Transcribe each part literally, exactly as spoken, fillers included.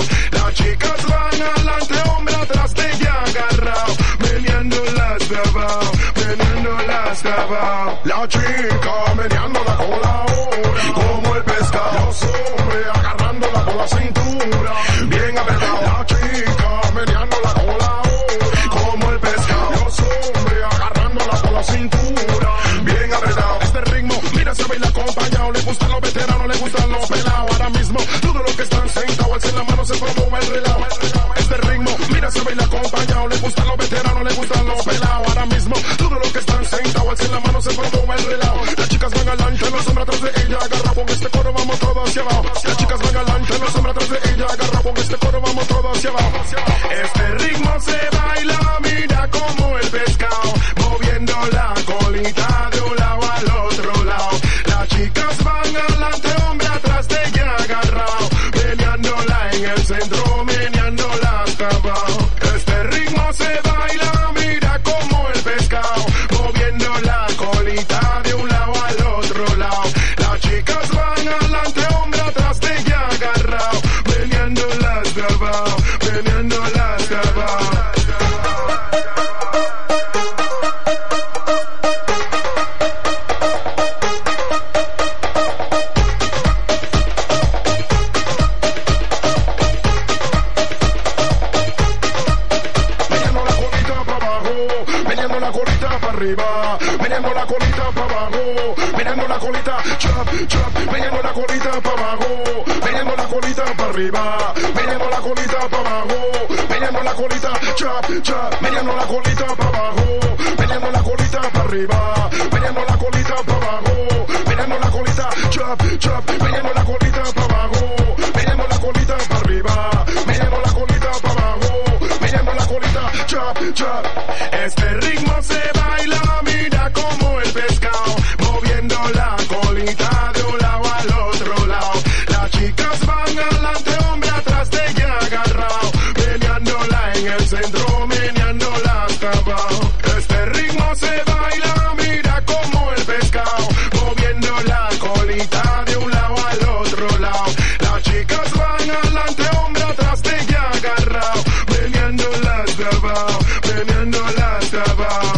Las chicas van adelante, hombre atrás de ella agarrado, meneándolas de abajo, meneándolas de abajo. La chica meneando la cola ahora, como el pescado. Los hombres agarrándola por la cintura, bien apretado. La chica meneando la cola ahora, como el pescado. Los hombres agarrándola por la cintura, bien apretado. Este ritmo, mira, se baila acompañado. Le gustan los veteranos, le gustan los pelados. Ahora mismo, todos los que están sentados, alcen la mano, se promueve el relajo. Este ritmo, mira, se baila acompañado. Le gustan los veteranos, le gustan los pelados. Ahora mismo, todos los que están sentados, alcen la mano, se promueve el relajo. Las chicas van adelante, los hombres atrás de ella agarra. Con este coro vamos todos hacia abajo. Las chicas van adelante, los hombres atrás de ella agarra. Con este coro vamos todos hacia abajo. Este ritmo se baila, mira como el pescado, moviendo la colita de un lado al otro lado. Las chicas van adelante, hombre atrás de ella agarrado, meneándola en el centro, meneándola hasta abajo. Este ritmo se baila, mira como el pescado, moviendo la colita de un lado al otro lado. Las chicas van adelante, hombre atrás de ella agarrado, meneándola hasta abajo, meneándola hasta abajo. Meneando la colita para arriba, meneando la colita para abajo, meneando la colita, chop, chop, meneando la colita para abajo, meneando la colita para arriba, meneando la colita para abajo, meneando la colita, chop, chop, meneando la colita para abajo, meneando la colita para arriba, meneando la colita para abajo, meneando la colita, chop, chop, meneando la colita para abajo, meneando la colita para arriba, meneando la colita para abajo, meneando la colita, chop, chop. Este ritmo se baila, mira como el pescado, moviendo la colita de un lado al otro lado. Las chicas van adelante, hombre atrás de ella agarrado, meneándola en el centro, meneándola hasta abajo. Este ritmo se baila, mira como el pescado, moviendo la colita de un lado al otro lado. Las chicas van adelante, hombre atrás de ella agarrado, meneándola hasta abajo, meneándola hasta abajo.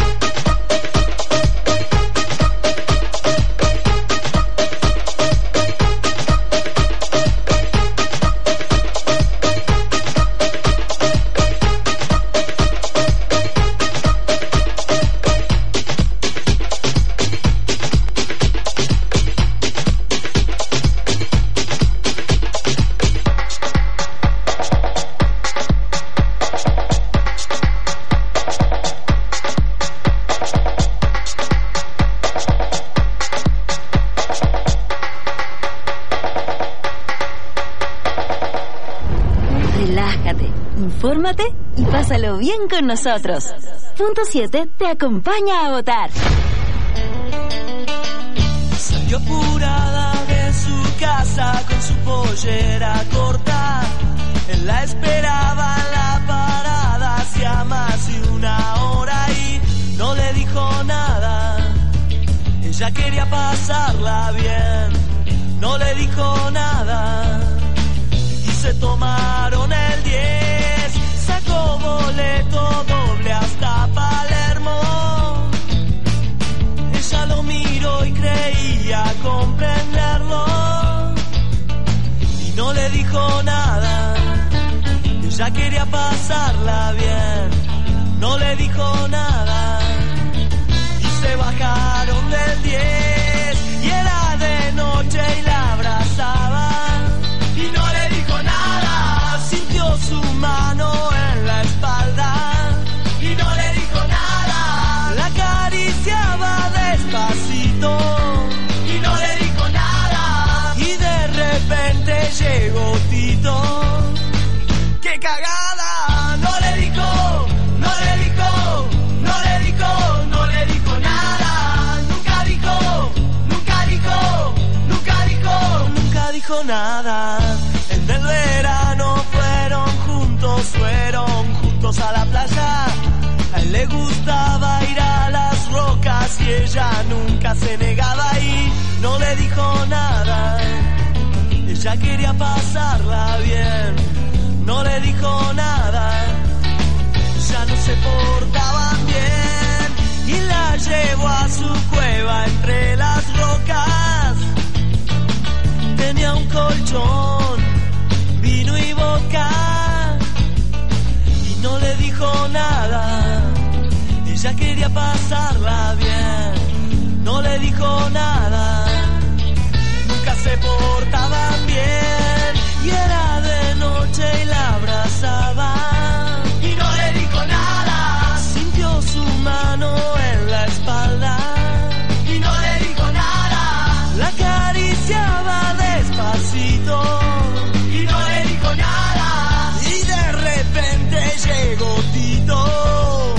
Infórmate y pásalo bien con nosotros. Punto siete te acompaña a votar. Salió apurada de su casa con su pollera corta. Él la esperaba en la parada hacía más de una hora y no le dijo nada. Ella quería pasarla bien, no le dijo nada. Y se tomaron el diez, sacó boleto doble hasta Palermo. Ella lo miró y creía comprenderlo y no le dijo nada. Ella quería pasarla bien, no le dijo nada. Y se bajaron del diez y era de noche y la abrazaba y no le dijo nada. Sintió su mano en la espalda y no le dijo nada. La acariciaba despacito y no le dijo nada. Y de repente llegó Tito. ¡Qué cagada! No le dijo, no le dijo, no le dijo, no le dijo nada. Nunca dijo, nunca dijo, nunca dijo, nunca dijo nada. En el verano fueron juntos, fueron juntos a la playa. A él le gustaba ir a las rocas y ella nunca se negaba y no le dijo nada. Ella quería pasarla bien, colchón, vino y vodka, y no le dijo nada. Ella quería pasarla bien, no le dijo nada. Nunca se portaban bien, y era de noche y la abrazaba. Y no le dijo nada, sintió su mano en la espalda. Y no le dijo nada, la acariciaba despacito. Y no le dijo nada, y de repente llegó Tito.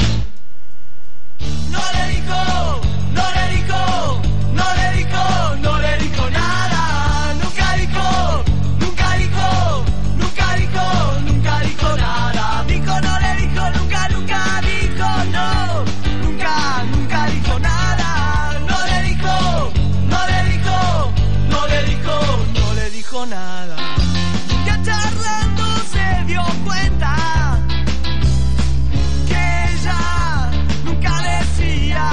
No le dijo, no le dijo, no le dijo, no le dijo nada. Nunca dijo, nunca dijo, nunca dijo, nunca dijo nada. Dijo, no le dijo, nunca, nunca dijo, no. Nunca, nunca dijo nada. No le dijo, no le dijo, no le dijo, no le dijo nada. Ya charlando se dio cuenta que ella nunca decía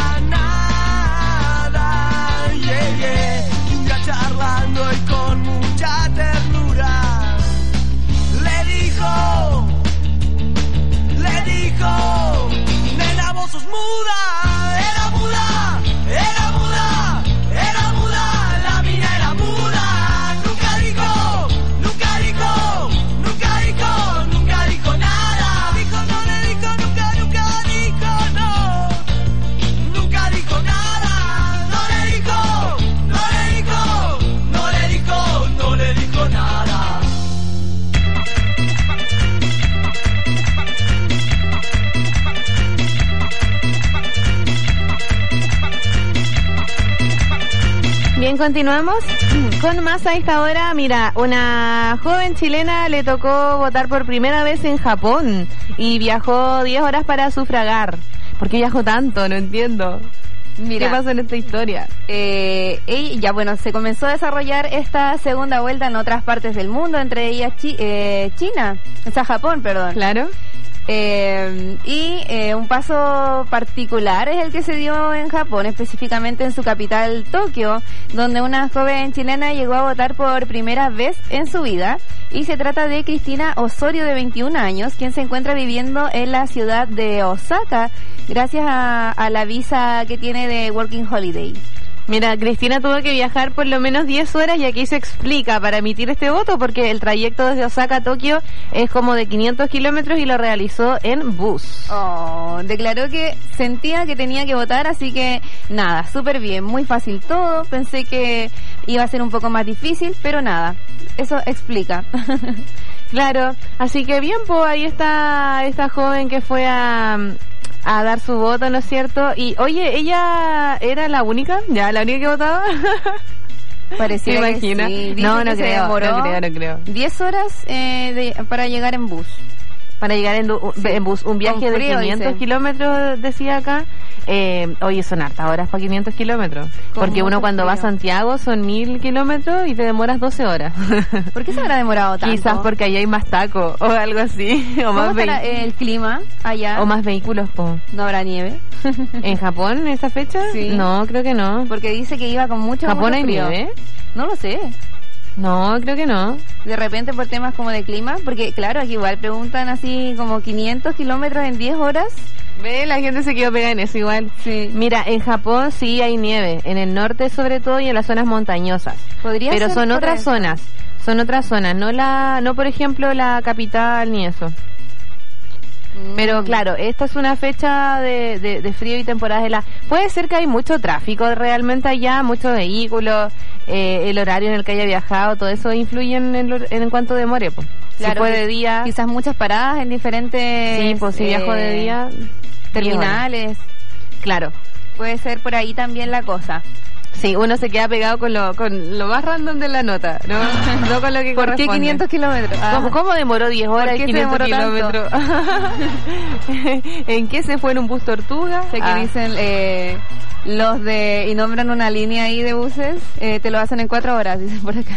nada. Yeah, yeah. Y un día charlando y con mucha ternura le dijo, le dijo, nena, vos sos muda. Era muda, era muda, era muda, la mina era muda. Nunca dijo, nunca dijo, nunca dijo, nunca dijo nada. Dijo, no le dijo, nunca, nunca dijo, no. Nunca dijo nada. No le dijo, no le dijo, no le dijo, no le dijo nada. Bien, continuamos con más a esta hora. Mira, una joven chilena le tocó votar por primera vez en Japón y viajó diez horas para sufragar. ¿Por qué viajó tanto? No entiendo. Mira, ¿qué pasó en esta historia? Eh, ella, ya bueno, se comenzó a desarrollar esta segunda vuelta en otras partes del mundo, entre ellas chi, eh, China, o sea, Japón, perdón. Claro. Eh, y eh, un paso particular es el que se dio en Japón, específicamente en su capital, Tokio, donde una joven chilena llegó a votar por primera vez en su vida. Y se trata de Cristina Osorio, de veintiún años, quien se encuentra viviendo en la ciudad de Osaka gracias a, a la visa que tiene de Working Holiday. Mira, Cristina tuvo que viajar por lo menos diez horas y aquí se explica para emitir este voto porque el trayecto desde Osaka a Tokio es como de quinientos kilómetros y lo realizó en bus. Oh, declaró que sentía que tenía que votar, así que nada, súper bien, muy fácil todo. Pensé que iba a ser un poco más difícil, pero nada, eso explica. Claro, así que bien, pues ahí está esta joven que fue a... a dar su voto, ¿no es cierto? Y, oye, ¿ella era la única? ¿Ya, la única que votaba? Parecía ¿te imaginas? Que sí. No, no que creo, no creo, no creo. diez horas eh, de, para llegar en bus. Para llegar en, du- sí. en bus, un viaje frío, de quinientos dice. Kilómetros, decía acá. Eh, oye, son hartas horas para quinientos kilómetros. Porque uno cuando frío? va a Santiago son mil kilómetros y te demoras doce horas. ¿Por qué se habrá demorado tanto? Quizás porque allá hay más taco o algo así. O ¿Cómo más estará ve- el clima allá? O más vehículos. Po. ¿No habrá nieve? ¿En Japón en esa fecha? Sí. No, creo que no. Porque dice que iba con mucho ¿Japón mucho hay frío. nieve? No lo sé. No, creo que no. De repente por temas como de clima, porque claro, aquí igual preguntan así como quinientos kilómetros en diez horas. Ve, la gente se quedó pegada en eso igual. Sí. Mira, en Japón sí hay nieve, en el norte sobre todo y en las zonas montañosas. Podría Pero ser son por otras eso. zonas, son otras zonas, no la, no por ejemplo la capital ni eso. Mm. Pero claro, esta es una fecha de, de, de frío y temporada helada. Puede ser que hay mucho tráfico realmente allá, muchos vehículos, eh, el horario en el que haya viajado, todo eso influye en, en, en cuanto demore. Pues. Claro, si fue de día, quizás muchas paradas en diferentes sí, pues si eh, viajo de día, terminales. Claro. Puede ser por ahí también la cosa. Sí, uno se queda pegado con lo con lo más random de la nota, ¿no? No con lo que ¿Por corresponde. qué quinientos kilómetros? Ah. ¿Cómo, ¿Cómo demoró diez horas ¿Por qué y quinientos se demoró kilómetros? ¿En qué se fue en un bus tortuga? Sé que Ah. dicen eh, los de... Y nombran una línea ahí de buses, eh, te lo hacen en cuatro horas, dicen por acá.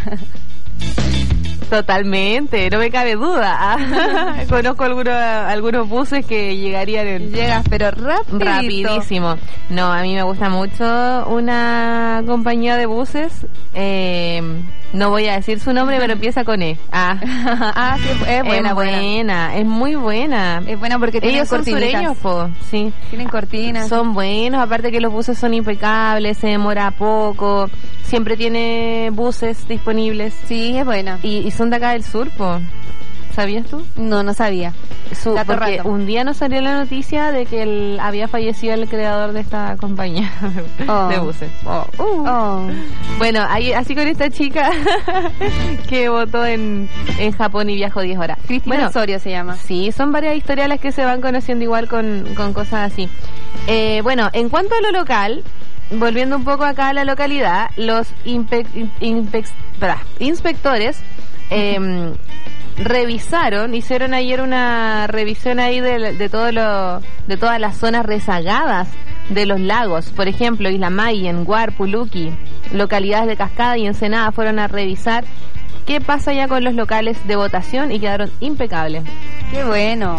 Totalmente, no me cabe duda. Ah, conozco algunos algunos buses que llegarían en... Llegas, pero rapidito. rapidísimo. No, a mí me gusta mucho una compañía de buses eh, No voy a decir su nombre, pero empieza con E. Ah, ah sí, es buena, es buena, buena, es muy buena. Es buena porque tienen ellos son sureños, po, sí. Tienen cortinas. Son buenos, aparte que los buses son impecables, se demora poco, siempre tiene buses disponibles. Sí, es buena. Y, y son de acá del sur, po. ¿Sabías tú? No, no sabía. Su, porque rato. Un día nos salió la noticia de que él había fallecido el creador de esta compañía oh. de buses. Oh. Uh. Oh. Bueno, ahí, así con esta chica que votó en, en Japón y viajó diez horas. Cristina bueno, Osorio se llama. Sí, son varias historias las que se van conociendo igual con, con cosas así. Eh, bueno, en cuanto a lo local, volviendo un poco acá a la localidad, los impe, impe, bra, inspectores eh, revisaron, hicieron ayer una revisión ahí de, de todo lo, de todas las zonas rezagadas de los lagos. Por ejemplo, Isla Mayen, Guar, Puluki, localidades de Cascada y Ensenada fueron a revisar qué pasa ya con los locales de votación y quedaron impecables. ¡Qué bueno!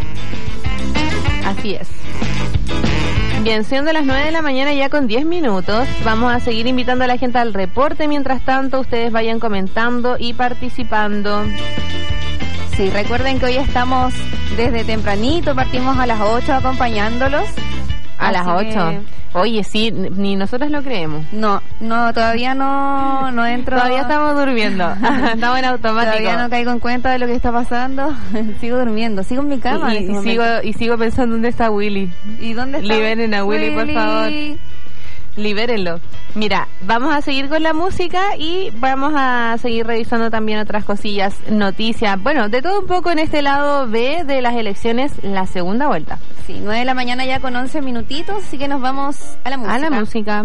Así es. Bien, siendo las nueve de la mañana ya con diez minutos, vamos a seguir invitando a la gente al reporte. Mientras tanto, ustedes vayan comentando y participando. Sí, recuerden que hoy estamos desde tempranito, partimos a las ocho acompañándolos. A Así las ocho. Que... Oye, sí, ni nosotros lo creemos. No, no, todavía no, no entro. Todavía estamos durmiendo. Estamos en automático. Todavía no caigo en cuenta de lo que está pasando. Sigo durmiendo, sigo en mi cama. Y, y, y sigo y sigo pensando dónde está Willy. ¿Y dónde está? Liberen a Willy, Willy, por favor. Libérenlo. Mira, vamos a seguir con la música y vamos a seguir revisando también otras cosillas, noticias. Bueno, de todo un poco en este lado B de las elecciones, la segunda vuelta. Sí, nueve de la mañana ya con once minutitos, así que nos vamos a la música. A la música.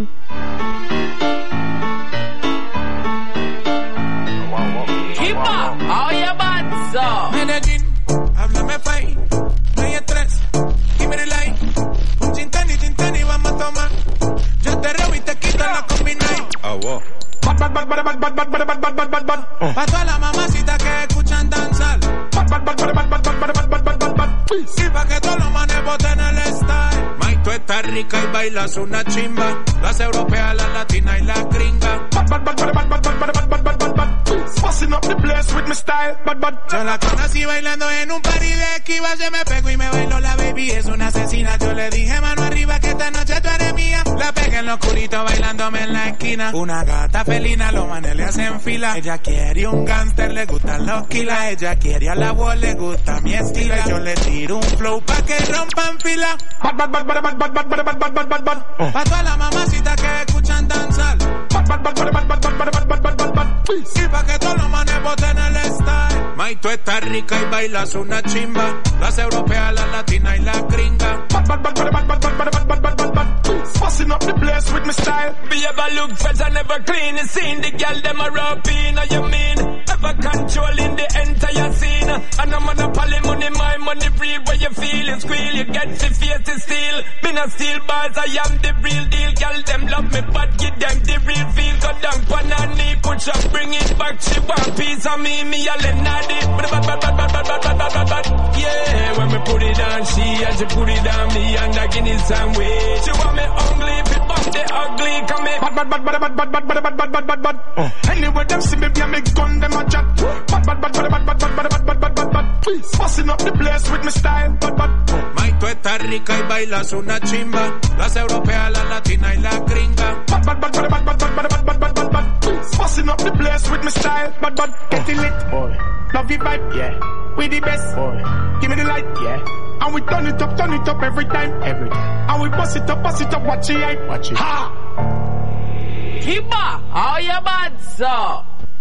Medellín, háblame fai, no hay estrés, give me the light, un chintani, chintani, vamos a tomar, yo te robo y te quito la combinai. Oh, wow. Bad, bad, bad, bad, bad, bad, bad, bad, bad, bad, bad. Uh. Pa' todas las mamacitas que escuchan danzar. Bad, bad, bad, bad, bad, bad, bad, bad, bad, bad, bad, bad. Y pa' que todos los manes boten el style. Mike, tú estás rica y bailas una chimba. Las europeas, las latinas y las gringas. Bad, bad, bad, bad, bad, bad, bad, bad, bad, bad, bad, bad. Busting up the place with my style. Bad, bad. Yo la conocí bailando en un party de esquiva. Se me pegó y me bailó la baby. Es una asesina. Yo le dije mano arriba que esta noche tú eres mía. La pegué en lo oscurito bailándome en la esquina. Una gata felina, los manes le hacen fila. Ella quiere un gangster, le gustan los kilas. Ella quiere a la voz, le gusta mi estilo. Yo le tiro un flow pa' que rompan fila. Bad, bad, bad, bad, bad, bad, bad, bad, bad, bad, bad, bad. Uh. Pa' todas las mamacitas que escuchan danzar. Bad, bad, bad, bad, bad, bad, bad, bad, bad, bad, bad, bad. Y pa' que todos los manes boten el style. May, tú estás rica y bailas una chimba. Las europeas, las latinas y las gringas. Bad, bad, bad, bad, bad, bad, bad, bad, bad, bad, bad, bad. Busting up the place with my style. Be ever look fresh and never clean. You seen the girl them a rapping, you mean? Ever controlling the entire scene. And I'm on a poly money, my money free. Where you feel and squeal, you get the face to steal. Been a steel bars, I am the real deal. Girl them love me, but give them the real feel. Go down pan her knee, push up, bring it back. She want piece of me, me a lenadi. Yeah, when we put it on she and she put it on me and I give it some way. She want me ugly, if it bump the ugly, come me bad, bad, bad, bad, bad, bad, bad, bad, bad, bad, bad, bad. Uh. Anyway, them see me, be a me gun, them a chat. Bad, bad, bad, bad, bad, bad, bad, bad, bad, bad, bad, bad. Busting up the place with my style, bad, bad. Uh. Mike, tú estás rica y bailas una chimba. Las europeas, las latinas y las gringas. Bad, bad, bad, bad, bad, bad, bad, bad, bad, bad, bad, bad. Busting up the place with my style, bad, bad. Getting lit, boy. Love your vibe, yeah. We the best, boy. Give me the light, yeah. And we turn it up, turn it up every time, every time. And we bust it up, bust it up, watch it, hype, watch it. Ha! Kiba, how you bad, sir?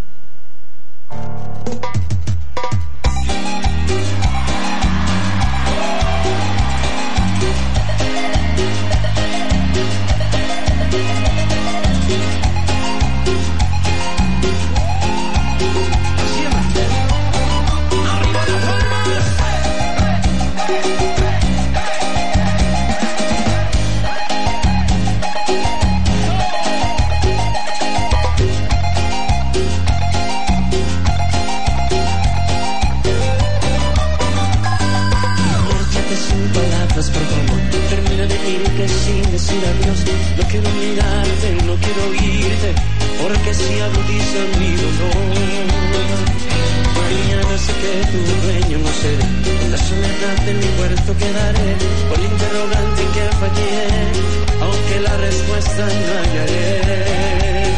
Por favor, termina de irte sin decir adiós. No quiero mirarte, no quiero oírte. porque si agudiza mi dolor. Mañana sé que tu dueño no seré, en la soledad de mi puerto quedaré, por el interrogante en que fallé, aunque la respuesta no hallaré.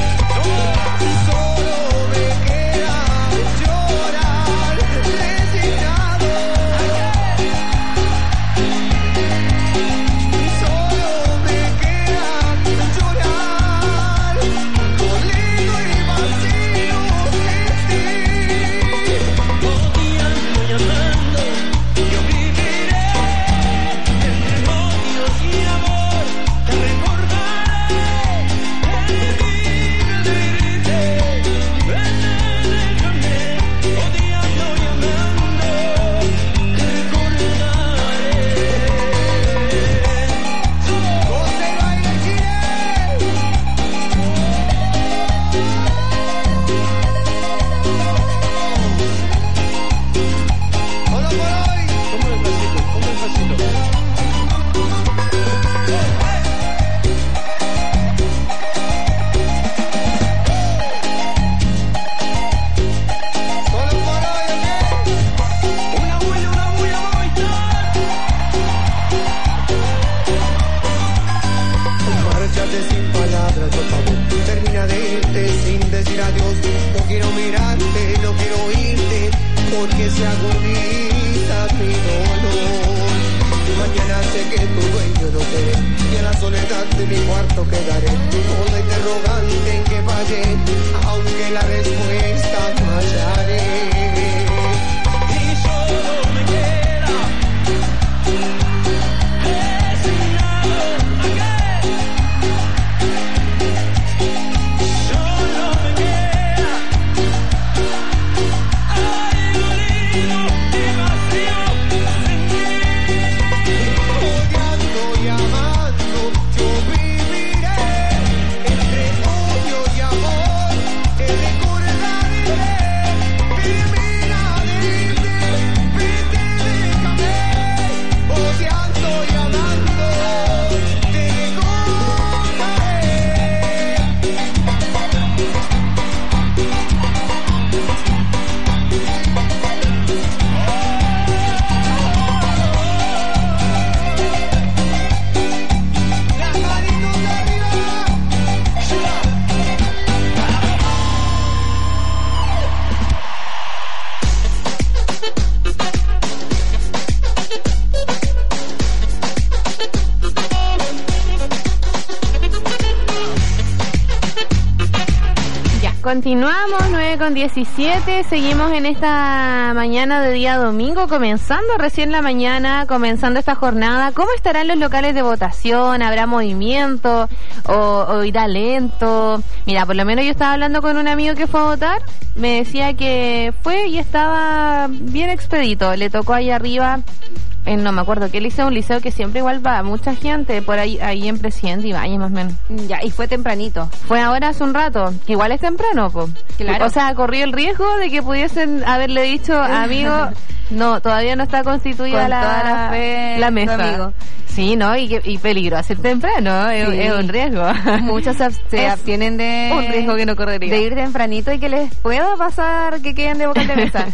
Continuamos, nueve con diecisiete, seguimos en esta mañana de día domingo, comenzando recién la mañana, comenzando esta jornada. ¿Cómo estarán los locales de votación? ¿Habrá movimiento o, o irá lento? Mira, por lo menos yo estaba hablando con un amigo que fue a votar, me decía que fue y estaba bien expedito, le tocó ahí arriba, en, no me acuerdo qué liceo, un liceo que siempre igual va mucha gente, por ahí ahí en Presidente Ibáñez más o menos. Ya, y fue tempranito. Fue ahora hace un rato, que igual es temprano, po. Claro. O sea, corrió el riesgo de que pudiesen haberle dicho, amigo, no, todavía no está constituida Con la, toda la fe, la mesa. tu amigo. Sí, ¿no? Y, que, y peligro hacer temprano, es, Sí. es un riesgo. Muchos se, se Es abstienen de... un riesgo que no correría. De ir tempranito y que les pueda pasar que queden de vocal de mesa.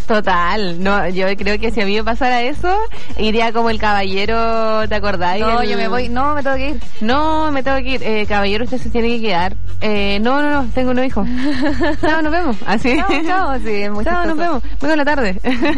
Total, no, yo creo que si a mí me pasara eso, iría como el caballero, ¿te acordás? No, El- yo me voy, no, me tengo que ir. No, me tengo que ir. Eh, caballero, usted se tiene que quedar. Eh, no, no, no, tengo unos hijos. Chao, nos vemos. Así. Chao, chao, sí, es muy Chao, nos chistoso. vemos. Vengo en la tarde.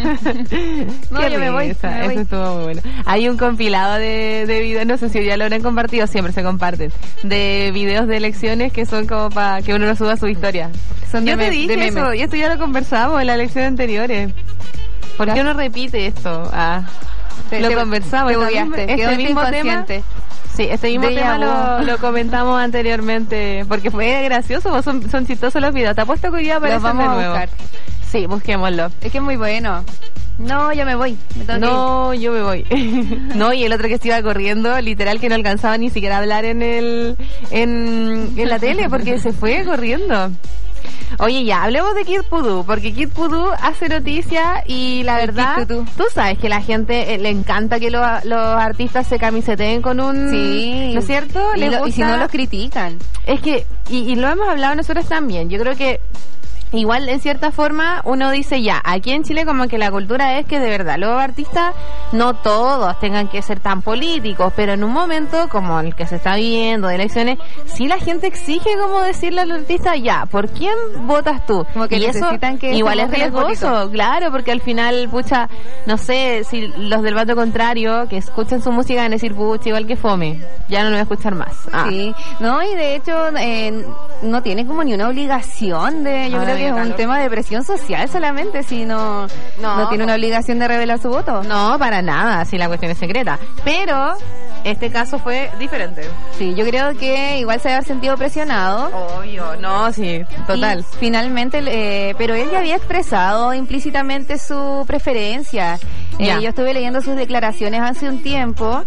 No, Qué yo me voy, risa, me eso voy. estuvo muy bueno. Hay un compilado de, de videos, no sé si ya lo habrán compartido, siempre se comparten, de videos de elecciones que son como para que uno lo suba a su historia. Son Yo de te me- dije de eso, memes. y esto ya lo conversamos en las elecciones anteriores. ¿Por qué uno repite esto? Ah, Te- lo te- conversamos. te Este bugueaste, mismo- quedó este en tu mismo tema. inconsciente. Sí, este mismo Déjà tema lo, vu. lo comentamos anteriormente, porque fue gracioso, pues son, son chistosos los videos. Te apuesto que hoy día aparecen Los vamos de a nuevo. buscar. Sí, busquémoslo. Es que es muy bueno. No, yo me voy. Me tengo No, yo me voy. No, y el otro que se iba corriendo, literal que no alcanzaba ni siquiera a hablar en el en, en la tele porque se fue corriendo. Oye, ya, hablemos de Kid Voodoo, porque Kid Voodoo hace noticia y la El verdad, Kid Voodoo. tú sabes que la gente eh, le encanta que lo- los artistas se camiseteen con un... Sí. ¿No es cierto? Y, Les lo- y si gusta- no los critican. Es que, y, y lo hemos hablado nosotros también, yo creo que igual en cierta forma uno dice ya, aquí en Chile como que la cultura es que de verdad los artistas no todos tengan que ser tan políticos, pero en un momento como el que se está viviendo de elecciones, sí la gente exige como decirle al artista ya, ¿por quién votas tú? Como que y eso necesitan que igual se es mojen los riesgoso, votitos. claro, porque al final, pucha, no sé, si los del bando contrario que escuchen su música van a decir, pucha, igual que fome, ya no lo voy a escuchar más. Ah. Sí, no, y de hecho eh, no tiene como ni una obligación de, yo Ay, creo que es un calor. tema de presión social solamente, si no, No. no, tiene una obligación de revelar su voto. No, para nada, si la cuestión es secreta. Pero este caso fue diferente. Sí, yo creo que igual se debe haber sentido presionado. Obvio, no, sí, total. Y finalmente, eh, pero él ya había expresado implícitamente su preferencia. Eh, Ya. yo estuve leyendo sus declaraciones hace un tiempo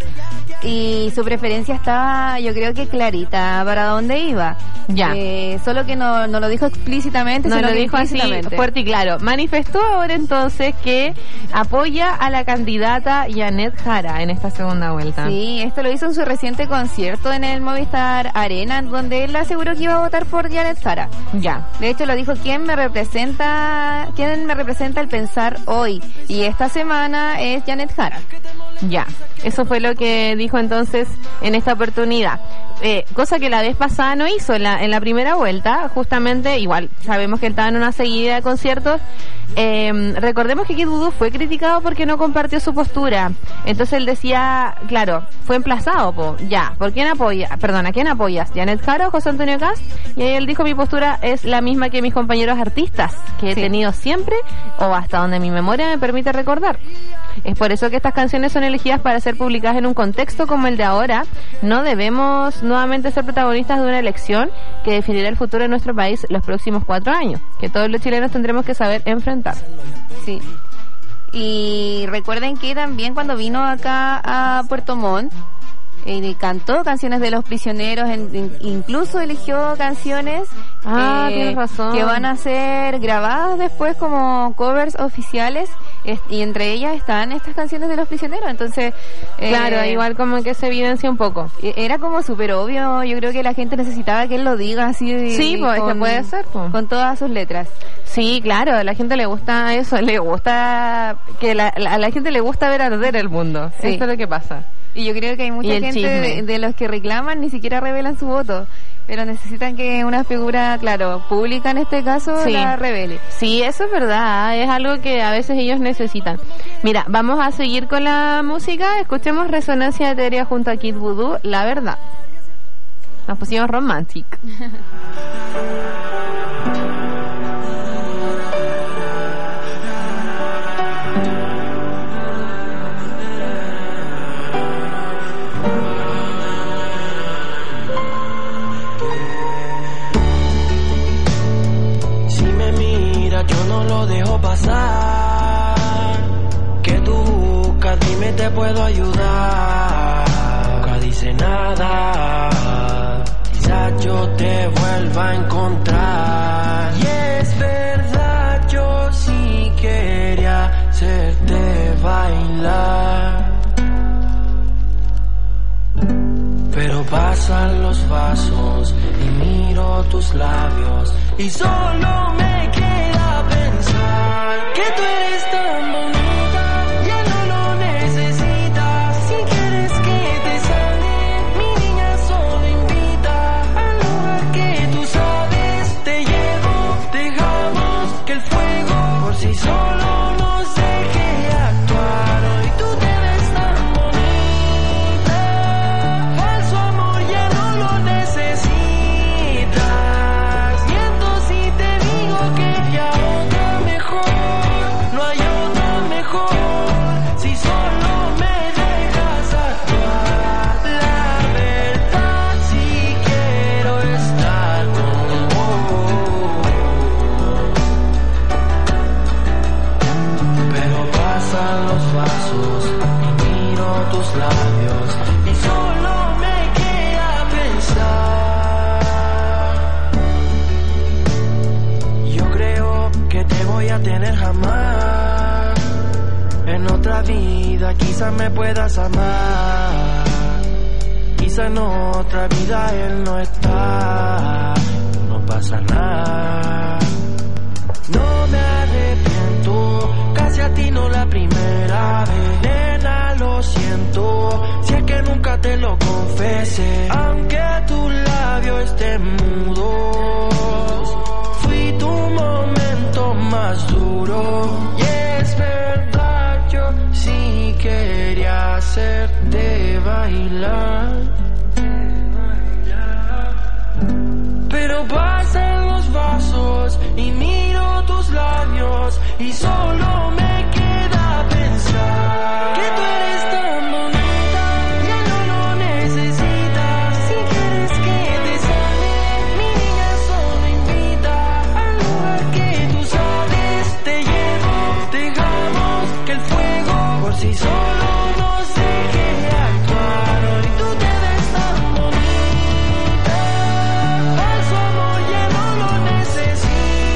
y su preferencia estaba, yo creo que clarita para dónde iba. Ya. Eh, solo que no, no lo dijo explícitamente, No sino lo que dijo así implícitamente. fuerte y claro. Manifestó ahora entonces que apoya a la candidata Janet Jara en esta segunda vuelta. Sí, esto lo hizo en su reciente concierto en el Movistar Arena, donde él aseguró que iba a votar por Janet Jara. Ya. De hecho, lo dijo, ¿quién me representa, quién me representa el pensar hoy? Y esta semana es Janet Jara. Ya, eso fue lo que dijo entonces en esta oportunidad. Eh, cosa que la vez pasada no hizo en la, en la primera vuelta, justamente, igual sabemos que él estaba en una seguida de conciertos. Eh, recordemos que Kid Voodoo fue criticado porque no compartió su postura. Entonces él decía, claro, fue emplazado, po, ya, ¿por quién apoya? Perdón, ¿a quién apoyas? ¿Janet Jara o José Antonio Cast? Y ahí él dijo, mi postura es la misma que mis compañeros artistas, que he Sí. tenido siempre, o hasta donde mi memoria me permite recordar. Es por eso que estas canciones son elegidas para ser publicadas en un contexto como el de ahora. No debemos nuevamente ser protagonistas de una elección que definirá el futuro de nuestro país los próximos cuatro años, que todos los chilenos tendremos que saber enfrentar. Sí. Y recuerden que también cuando vino acá a Puerto Montt, eh, cantó canciones de los prisioneros, en- in- incluso eligió canciones Ah, eh, tienes razón. que van a ser grabadas después como covers oficiales, es- y entre ellas están estas canciones de los prisioneros. Entonces, eh, Claro, igual como que se evidencia un poco. e- era como súper obvio. Yo creo que la gente necesitaba que él lo diga así. Sí, pues, es que puede ser, pues. con todas sus letras. Sí, claro, a la gente le gusta eso, le gusta que la, la- a la gente le gusta ver arder el mundo. Sí. Esto es lo que pasa. Y yo creo que hay Y mucha el gente chisme. de, de los que reclaman ni siquiera revelan su voto, pero necesitan que una figura, claro, pública en este caso, Sí. la revele. Sí, eso es verdad, es algo que a veces ellos necesitan. Mira, vamos a seguir con la música, escuchemos Resonancia Etérea junto a Kid Voodoo, La Verdad. Nos pusimos romantic. Si me mira, yo no lo dejo pasar. Que tú buscas, dime, te puedo ayudar. Nunca dice nada. Quizás yo te vuelva a encontrar. Y es verdad, yo sí quería hacerte bailar. Pero pasan los pasos y miro tus labios y solo me queda pensar que tú eres tan bonita, ya no lo necesitas. Si quieres que te sane, mi niña, solo invita al lugar que tú sabes. Te llevo, dejamos que el fuego por sí solo nos deje actuar. Hoy tú te ves tan bonita, falso amor ya no lo necesitas. Miento si te digo que ya otra mejor, no hay otra mejor, si solo me dejas actuar. La verdad, si quiero estar con vos, pero pasan los pasos y miro tus labios y solo me queda pensar en otra vida quizá me puedas amar. Quizá en otra vida él no está. No pasa nada. No me arrepiento, casi atino la primera vez. Nena, lo siento, si es que nunca te lo confesé. Aunque tu labio esté mudo, fui tu momento más duro. Y es verdad, yo sí quería hacerte bailar. Pero pasan los vasos y miro tus labios y solo me queda pensar que tú eres tan bonita, ya no lo necesitas. Si quieres que te sane, mi niña, solo invita al lugar que tú sabes. Te llevo, dejamos que el fuego por sí solo nos deje actuar. Hoy tú te ves tan bonita, falso amor ya no lo necesitas.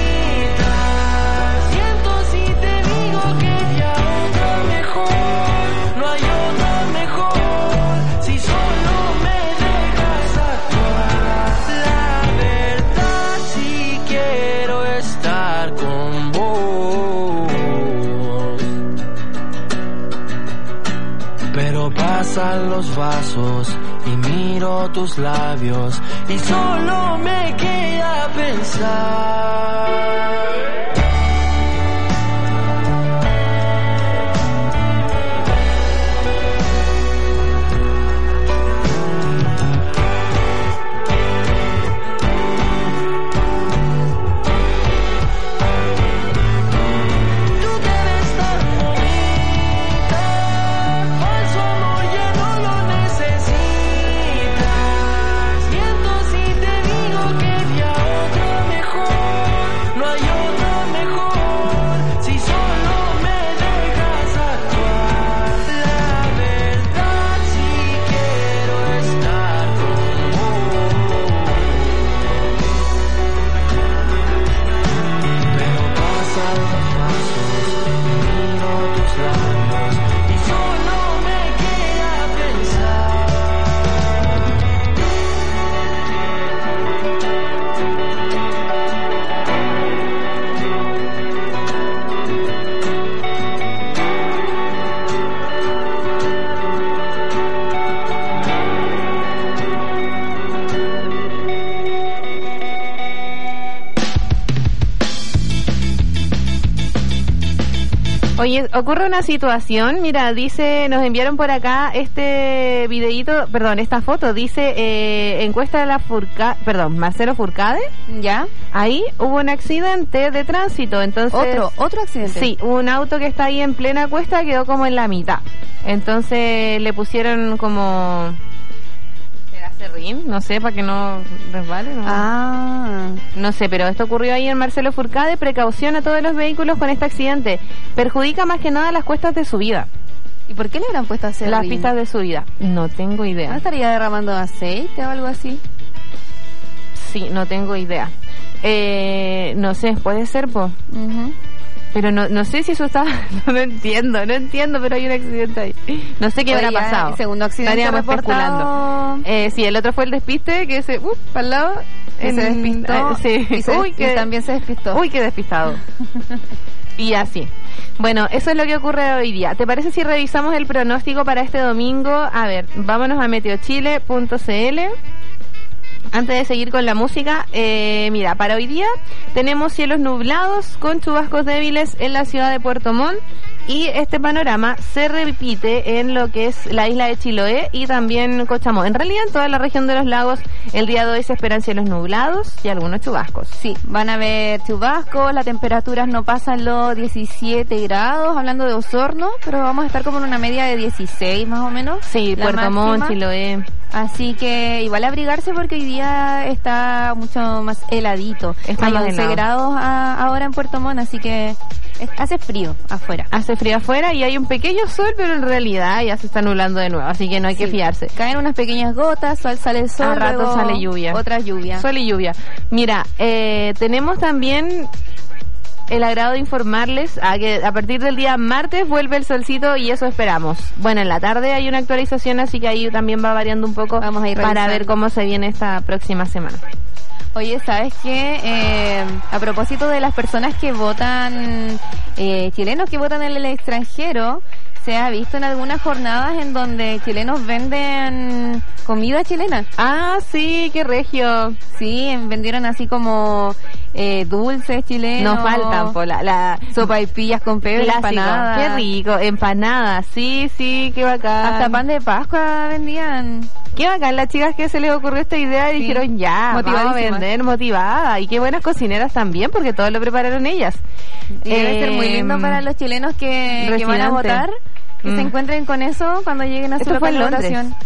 Siento si te digo que ya otra mejor, no hay otra mejor, si solo me dejas actuar. La verdad sí quiero estar con vos, pero pasan los vasos y miro tus labios y solo me queda pensar. Tú te ves tan bonita, falso amor ya no lo necesitas. Siento si te digo que ya otra mejor, no hay otra mejor, si solo me dejas actuar. La verdad sí quiero estar con vos, pero pasan los pasos, miro tus labios y solo me queda pensar. Oye, ocurre una situación, mira, dice, nos enviaron por acá este videíto, perdón, esta foto, dice, eh, encuesta de la Furca, perdón, Marcelo Furcade, ¿Ya? ahí hubo un accidente de tránsito, entonces... ¿Otro, otro accidente? Sí, un auto que está ahí en plena cuesta quedó como en la mitad, entonces le pusieron como... serrín, no sé, para que no resbale, ¿no? Ah, No sé, pero esto ocurrió ahí en Marcelo Furcade. Precaución a todos los vehículos con este accidente. Perjudica más que nada las cuestas de subida. ¿y por qué le habrán puesto aceite? Las pistas de subida. No tengo ¿No idea. estaría derramando aceite o algo así? Sí, no tengo idea. Eh, no sé, puede ser, po. Uh-huh. Pero no, no sé si eso está... No, no entiendo, no entiendo, pero hay un accidente ahí. No sé qué Oye, habrá pasado. el segundo accidente Estaríamos reportado. especulando. Eh, sí, el otro fue el despiste, que ese... Uh, para el lado. Que en- se despistó. eh, sí. Y, se- Uy, y que... también se despistó. Uy, qué despistado. Y así. Bueno, eso es lo que ocurre hoy día. ¿Te parece si revisamos el pronóstico para este domingo? A ver, vámonos a meteochile punto c l. Antes de seguir con la música, eh, mira, para hoy día tenemos cielos nublados con chubascos débiles en la ciudad de Puerto Montt. Y este panorama se repite en lo que es la isla de Chiloé y también Cochamó. En realidad en toda la región de los lagos el día de hoy se esperan cielos nublados y algunos chubascos. Sí, van a haber chubascos, las temperaturas no pasan los diecisiete grados, hablando de Osorno, pero vamos a estar como en una media de dieciséis más o menos. Sí, la Puerto Montt, máxima. Chiloé. Así que igual abrigarse porque hoy día está mucho más heladito. Está Hay más once helado. grados a- ahora en Puerto Montt, así que es- hace frío afuera. Hace frío afuera y hay un pequeño sol, pero en realidad ya se está nublando de nuevo, así que no hay que Sí. fiarse. Caen unas pequeñas gotas, sol, sale el sol, A rato luego sale lluvia. Otra lluvia. Sol y lluvia. Mira, eh, tenemos también el agrado de informarles a que a partir del día martes vuelve el solcito y eso esperamos. Bueno, en la tarde hay una actualización, así que ahí también va variando un poco. Vamos a ir para revisando. ver cómo se viene esta próxima semana. Oye, ¿sabes qué? Eh, a propósito de las personas que votan, eh, chilenos que votan en el extranjero, se ha visto en algunas jornadas en donde chilenos venden comida chilena. Ah, sí, qué regio. Sí, vendieron así como eh, dulces chilenos. Nos faltan, po, la, la sopaipillas con pebre, clásico. empanadas. Qué rico, empanadas, sí, sí, qué bacán. Hasta pan de Pascua vendían. Qué bacán, las chicas que se les ocurrió esta idea y Sí. dijeron ya, vamos a Motivadísimas. vender, motivada. Y qué buenas cocineras también, porque todo lo prepararon ellas. Y debe Eh, ser muy lindo para los chilenos que, que van a residente. votar, que Mm. se encuentren con eso cuando lleguen a su Esto fue en local de Londres. votación.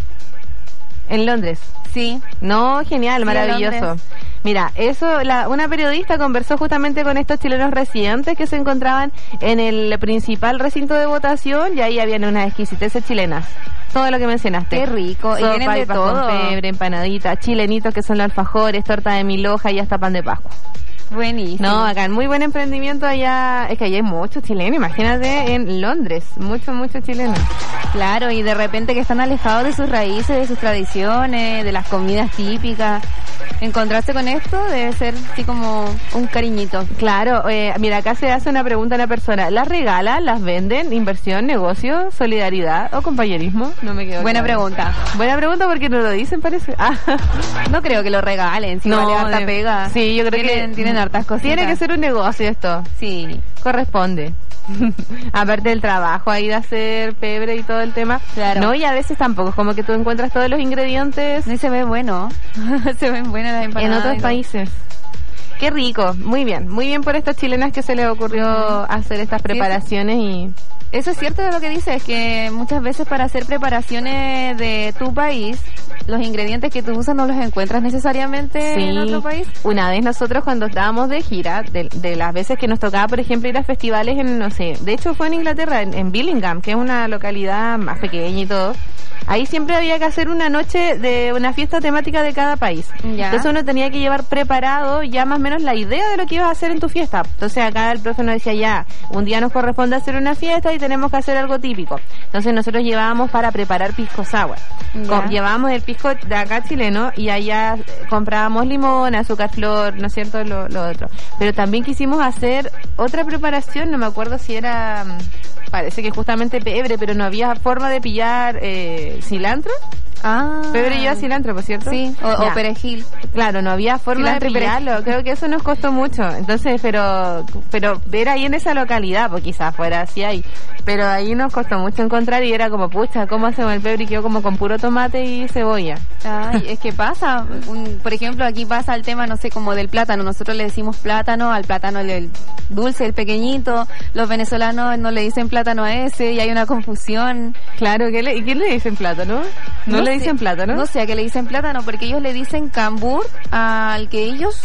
En Londres. Sí. No, genial, Sí, maravilloso. Londres. Mira, eso, la, una periodista conversó justamente con estos chilenos residentes que se encontraban en el principal recinto de votación y ahí habían unas exquisiteces chilenas. Todo lo que mencionaste. Qué rico. Y Sopa, vienen de papas todo. con pebre, empanaditas, chilenitos que son los alfajores, torta de mil hojas y hasta pan de Pascua. Buenísimo. No, acá, muy buen emprendimiento allá. Es que allá hay muchos chilenos, imagínate, en Londres. Muchos, muchos chilenos. Claro, y de repente que están alejados de sus raíces, de sus tradiciones, de las comidas típicas. Encontrarse con esto debe ser así como un cariñito. Claro, eh, mira, acá se hace una pregunta a una persona. ¿Las regalan, las venden, inversión, negocio, solidaridad o compañerismo? No me quedo Buena claro. pregunta. Buena pregunta porque no lo dicen, parece. Ah. No creo que lo regalen, si vale harta de- pega. Sí, yo creo tienen, que tienen hartas cositas. Tiene que ser un negocio esto. Sí. Corresponde. Aparte del trabajo ahí de hacer pebre y todo el tema. Claro. No, y a veces tampoco es como que tú encuentras todos los ingredientes No, se ve bueno. Se ven buenas las empanadas. en y otros todo. países. Qué rico, muy bien, muy bien por estas chilenas que se les ocurrió hacer estas preparaciones y Eso es cierto de lo que dices, que muchas veces para hacer preparaciones de tu país, los ingredientes que tú usas no los encuentras necesariamente en otro país. Una vez nosotros cuando estábamos de gira, de, de las veces que nos tocaba, por ejemplo, ir a festivales en, no sé, de hecho fue en Inglaterra, en, en Billingham, que es una localidad más pequeña y todo. Ahí siempre había que hacer una noche de una fiesta temática de cada país. Ya. Entonces uno tenía que llevar preparado ya más o menos la idea de lo que ibas a hacer en tu fiesta. Entonces acá el profe nos decía ya, un día nos corresponde hacer una fiesta y tenemos que hacer algo típico. Entonces nosotros llevábamos para preparar pisco sour. Ya. Co- Llevábamos el pisco de acá chileno y allá eh, comprábamos limón, azúcar, flor, ¿no es cierto? Lo, lo otro. Pero también quisimos hacer otra preparación, no me acuerdo si era... mm, parece que justamente pebre, pero no había forma de pillar eh, cilantro. Ah. Pebre lleva cilantro, por cierto. Sí, o, o Ya. perejil. Claro, no había forma Cilantro de y perejil. pillarlo. Creo que eso nos costó mucho. Entonces, pero pero ver ahí en esa localidad, pues quizás fuera así ahí. Pero ahí nos costó mucho encontrar y era como, pucha, ¿cómo hacemos el pebre? Y quedó como con puro tomate y cebolla. Ay, es que pasa, un- por ejemplo, aquí pasa el tema, no sé, como del plátano. Nosotros le decimos plátano al plátano el, el dulce, el pequeñito. Los venezolanos no le dicen plátano a ese y hay una confusión. Claro, ¿qué le, ¿y quién le dicen plátano? ¿No, le sé- dicen plátano? No sé a qué le dicen plátano, porque ellos le dicen cambur al que ellos...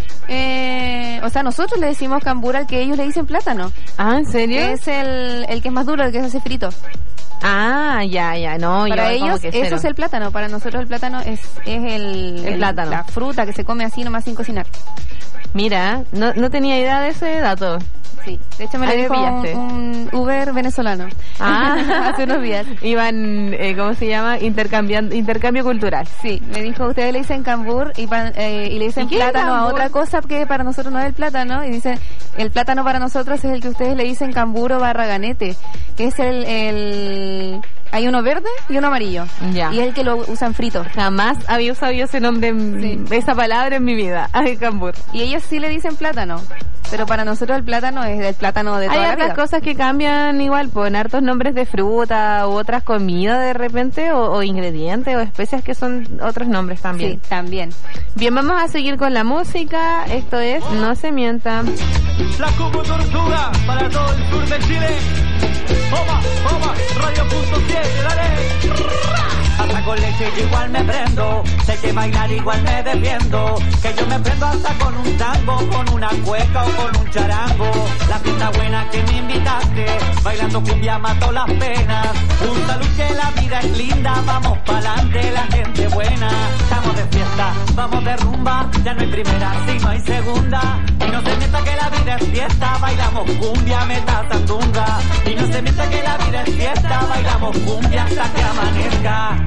Eh, o sea, nosotros le decimos cambur al que ellos le dicen plátano. Ah, ¿en serio? Que es el, el que es más duro, el que se hace frito. Ah, ya, ya, no. Para yo como ellos que eso cero. es el plátano, para nosotros el plátano es, es el, El plátano. la fruta que se come así nomás sin cocinar. Mira, no, no tenía idea de ese dato. Sí, de hecho me lo Ahí me dijo pillaste. un, un Uber venezolano. Ah, hace unos días. Iban, eh, ¿cómo se llama? Intercambiando, intercambio cultural. Sí, me dijo, ustedes le dicen cambur y, pa- eh, y le dicen ¿Y qué es plátano a cambur? otra cosa que para nosotros no es el plátano. Y dicen, el plátano para nosotros es el que ustedes le dicen cambur o barraganete, que es el... el hay uno verde y uno amarillo. Ya. Y es el que lo usan frito. Jamás había usado yo ese nombre, en- Sí. esa palabra en mi vida. Ay, cambur. Y ellos sí le dicen plátano. Pero para nosotros el plátano es el plátano de toda Hay la otras vida. cosas que cambian igual, ponen hartos nombres de fruta u otras comidas de repente, o, o ingredientes o especias que son otros nombres también. Sí, también. Bien, vamos a seguir con la música. Esto es No se mienta. La Cubo Tortuga para todo el sur de Chile. Toma, toma, radio punto siete, dale. Hasta con con leche y igual me prendo. Sé que bailar igual me defiendo. Que yo me prendo hasta con un tango, con una cueca o con un charango. La fiesta buena que me invitaste, bailando cumbia mato las penas. Un salud que la vida es linda, vamos pa'lante la gente buena. Estamos de fiesta, vamos de rumba, ya no hay primera, sino hay segunda. Y no se mienta que la vida es fiesta, bailamos cumbia, meta sandunga. Y no se mienta que la vida es fiesta, bailamos cumbia hasta que amanezca.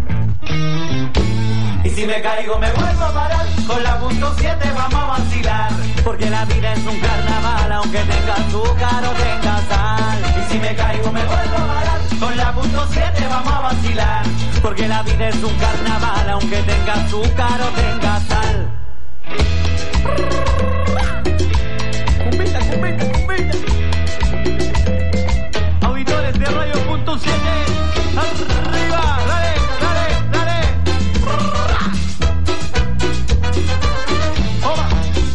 Y si me caigo me vuelvo a parar, con la punto siete vamos a vacilar. Porque la vida es un carnaval, aunque tenga azúcar o tenga sal. Y si me caigo me vuelvo a parar, con la punto siete vamos a vacilar. Porque la vida es un carnaval, aunque tenga azúcar o tenga sal. Cumbita, cumbita, cumbita. Auditores de Radio Punto siete, arriba, dale, dale, dale. Oba.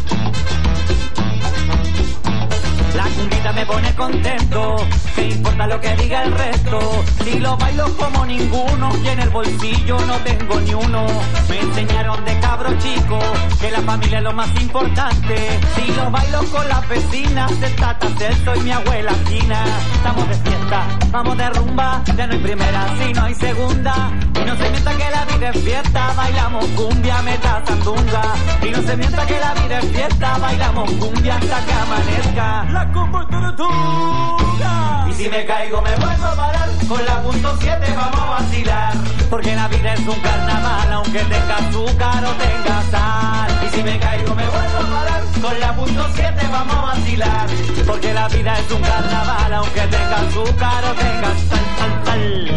La cumbita me pone contento, ¿qué importa lo que diga el resto? Si lo bailo como ninguno y en el bolsillo no tengo ni uno. Me enseñaron de cabro chico que la familia es lo más importante. Si lo bailo con las vecinas, de Tata Celso y mi abuela China. Estamos de fiesta, vamos de rumba, ya no hay primera, sino hay segunda. Y no se mienta que la vida es fiesta, bailamos cumbia, meta sandunga. Y no se mienta que la vida es fiesta, bailamos cumbia hasta que amanezca. La comportura. Y si me caigo me vuelvo a parar, con la punto siete vamos a vacilar. Porque la vida es un carnaval, aunque tenga azúcar o tenga sal. Y si me caigo me vuelvo a parar, con la punto siete vamos a vacilar. Porque la vida es un carnaval, aunque tenga azúcar o tenga sal, sal, sal.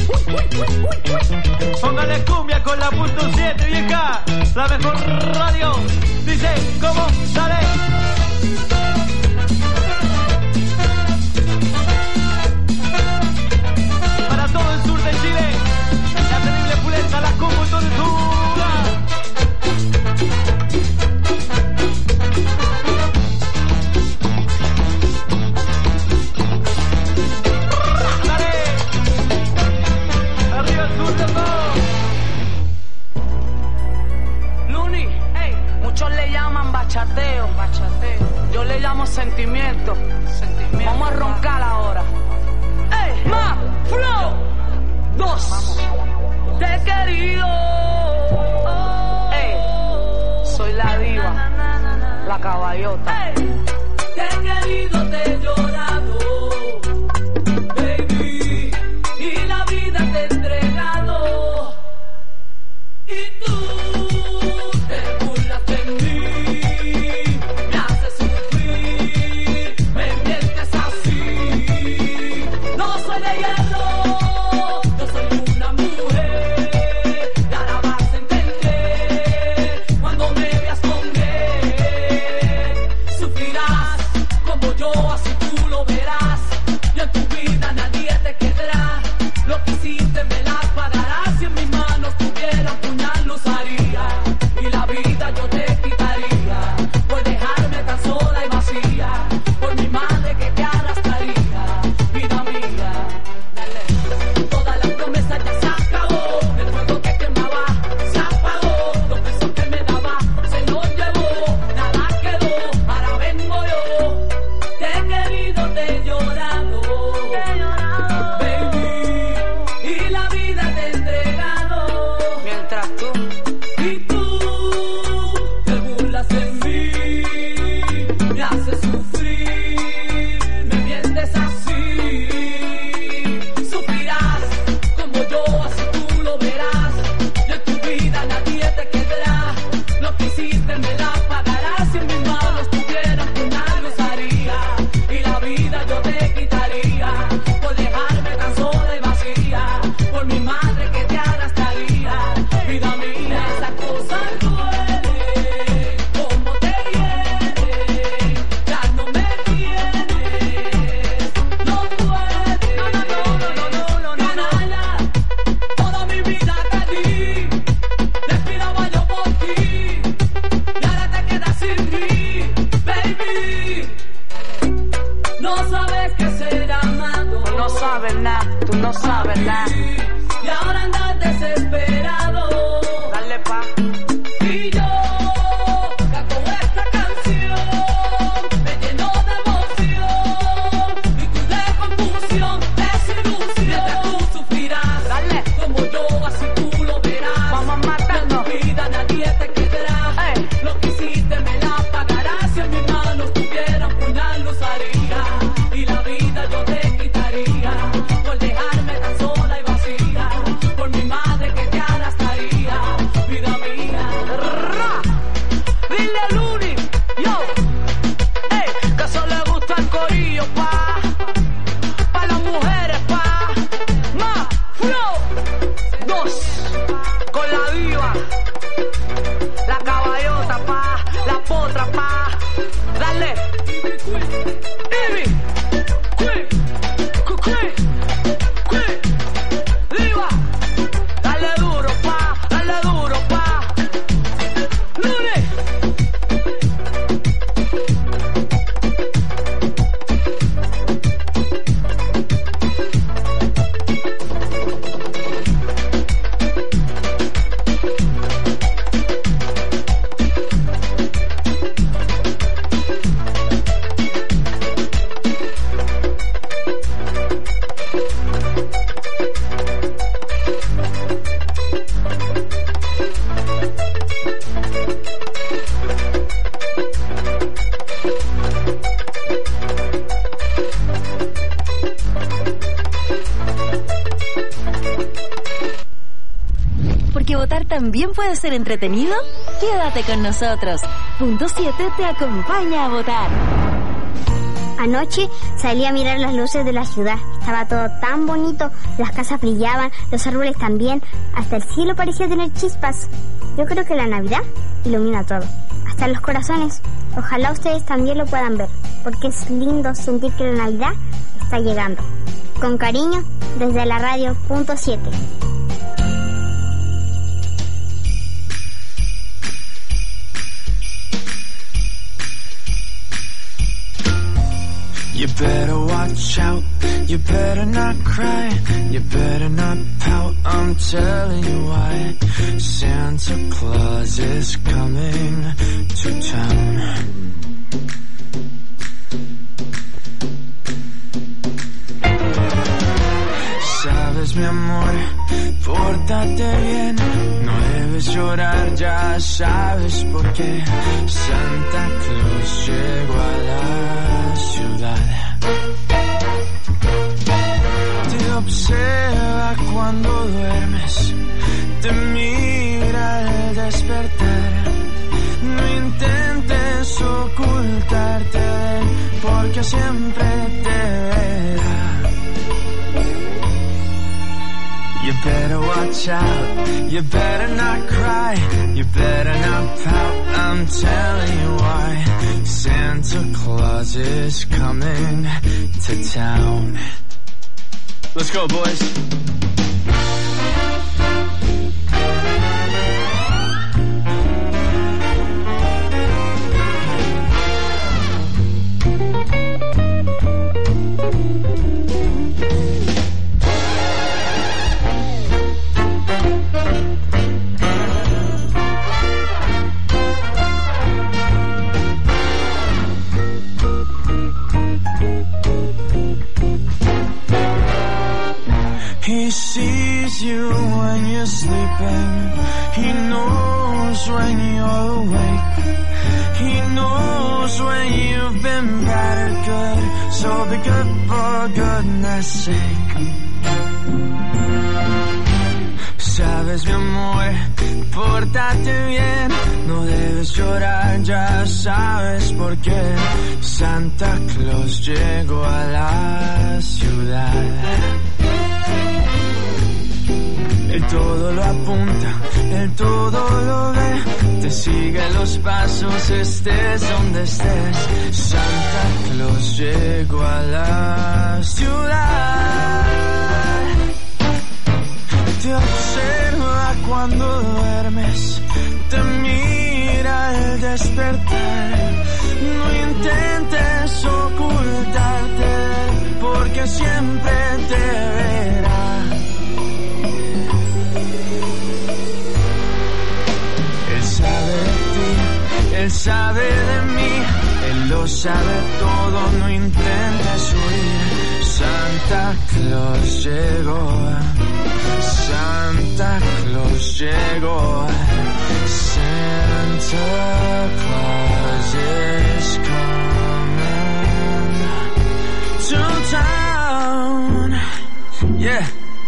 Póngale cumbia con la punto siete, vieja, la mejor radio. Dice, ¿cómo? Dale. Para todo el sur de Chile, la terrible pulenta, la comportura. Dale. Arriba el sur de todo. Luni, hey, muchos le llaman bachateo, bachateo. Yo le llamo sentimiento, sentimiento. Vamos a roncar ahora. Hey, más flow. Dos. Te he querido. Hey, soy la diva, la caballota. Hey, te he querido, te he llorado, baby, y la vida te he entregado. Y tú te burlas de mí, me haces sufrir, me mientes así. No soy de hierro, yo soy una mujer, ya la vas a entender cuando me veas con él. Sufrirás como yo, así tú lo verás, y en tu vida nadie te quedará. Lo que hiciste me las pagarás, si en mis manos tuviera un puñal lo usaría, y la vida yo te quitaría, por dejarme tan sola y vacía, por mi madre que te arrastraría, vida mía. Dale. Todas las promesas ya se acabó, el fuego que quemaba se apagó, los besos que me daba se los llevó, nada quedó, ahora vengo yo. Te he querido, te he llorado, baby, y la vida te he entregado. Mientras tú y tú te burlas de mí, me haces sufrir, me mientes así. Sufrirás como yo, así tú lo verás, y en tu vida nadie te quedará. Lo que hiciste me la pagarás, si en mis manos tuviera un puñal lo usaría, y la vida yo te quitaría, por dejarme tan sola y vacía, por mi madre que te arrastraría, vida mía. Esas cosas duelen, como te hieren, ya no me tienes, no puedes, no, no, no, no, no, no, no, canalla, toda mi vida te di, respiraba yo por ti, y ahora te quedas sin mí, baby. No sabes qué ser amado, tú no sabes nada, tú no sabes nada, y ahora andas desesperado. Dale pa. Y yo, canto esta canción, me lleno de emoción y tú de confusión, desilusión. Mientras tú sufrirás, Dale. como yo, así tú lo verás. Vamos matando. En tu vida nadie te quedará. Ey. Lo que hiciste me la pagarás. Si en mis manos tuviera un puñal lo usaría y la vida yo te quitaría por dejarme tan sola y vacía. Por mi madre que te arrastraría, vida mía. Ra. Dile a Luni, yo, ey, que eso le gusta el corillo, pa, pa las mujeres, pa, más flow, dos, con la viva, la caballota, pa, la potra, pa, dale, Ivy, quick, quick, quick, viva, dale duro, pa, dale duro, pa. Lunes. Porque votar también puede ser entretenido. Quédate con nosotros. Punto siete te acompaña a votar. Anoche salí a mirar las luces de la ciudad. Estaba todo tan bonito, las casas brillaban, los árboles también, hasta el cielo parecía tener chispas. Yo creo que la Navidad ilumina todo, hasta los corazones. Ojalá ustedes también lo puedan ver, porque es lindo sentir que la Navidad está llegando. Con cariño, desde la radio Punto siete. You better watch out, you better not cry, you better not pout, I'm telling you why. Santa Claus is coming to town. Sabes, mi amor, pórtate bien, no debes llorar, ya sabes por qué. Santa Claus llegó a la ciudad. Te observa cuando duermes, te mira al despertar. No intentes ocultarte, porque siempre te verá. You better watch out, you better not cry, you better not pout, I'm telling you why. Santa Claus is coming to town. Let's go, boys. He sees you when you're sleeping. He knows when you're awake. He knows when you've been bad or good. So be good for goodness sake. Sabes, mi amor, pórtate bien. No debes llorar, ya sabes por qué. Santa Claus llegó a la ciudad. Él todo lo apunta, él todo lo ve, te sigue los pasos, estés donde estés. Santa Claus llegó a la ciudad. Te observa cuando duermes, te mira al despertar. No intentes ocultarte, porque siempre te verá. sabe de mí, él lo sabe todo, no intentes huir. Santa Claus llegó, Santa Claus llegó, Santa Claus is coming to town. Yeah.